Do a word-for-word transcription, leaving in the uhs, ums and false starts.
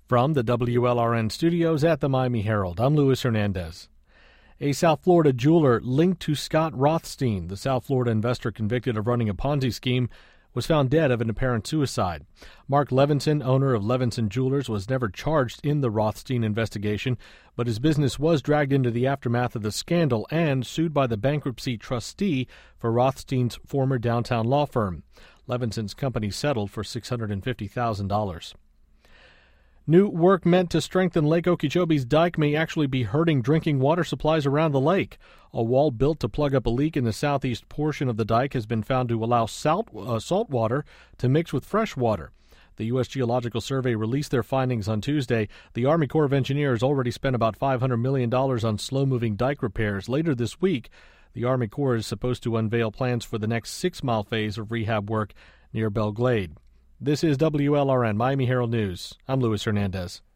From the W L R N studios at the Miami Herald, I'm Luis Hernandez. A South Florida jeweler linked to Scott Rothstein, the South Florida investor convicted of running a Ponzi scheme, was found dead of an apparent suicide. Mark Levinson, owner of Levinson Jewelers, was never charged in the Rothstein investigation, but his business was dragged into the aftermath of the scandal and sued by the bankruptcy trustee for Rothstein's former downtown law firm. Levinson's company settled for six hundred fifty thousand dollars. New work meant to strengthen Lake Okeechobee's dike may actually be hurting drinking water supplies around the lake. A wall built to plug up a leak in the southeast portion of the dike has been found to allow salt, uh, salt water to mix with fresh water. The U S Geological Survey released their findings on Tuesday. The Army Corps of Engineers already spent about five hundred million dollars on slow-moving dike repairs. Later this week, the Army Corps is supposed to unveil plans for the next six-mile phase of rehab work near Belle Glade. This is W L R N Miami Herald News. I'm Luis Hernandez.